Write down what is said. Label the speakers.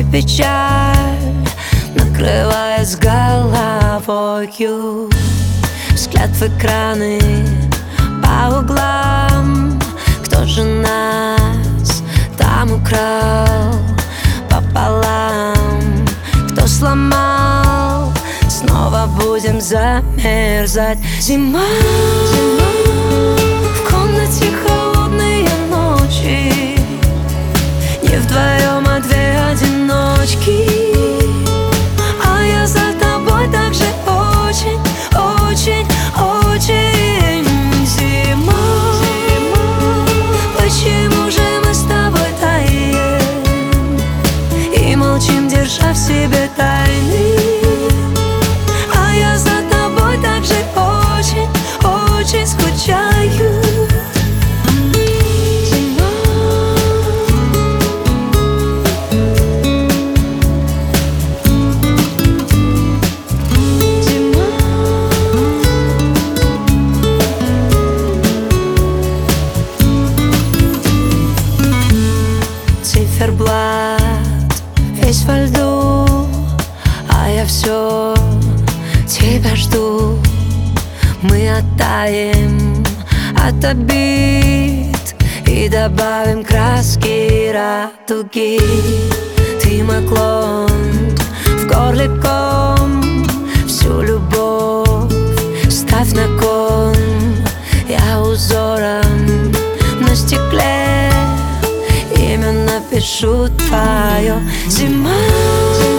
Speaker 1: печаль накрывает с головою. Взгляд в экраны по углам. Кто же нас там украл пополам? Кто сломал? Снова будем замерзать. Зима, в комнате холодные ночи. Не вдвоем, а две одиночки. А я за тобой так же очень, очень, очень. Зима, почему же мы с тобой таем и молчим, держа в себе тайны? А я за тобой так же очень, очень скучаю. Циферблат весь во льду, а я все тебя жду. Мы оттаем от обид и добавим краски радуги. Ты мой клон, в горле ком, всю любовь ставь на кон. Я узором на стекле имя напишу твое. Зима,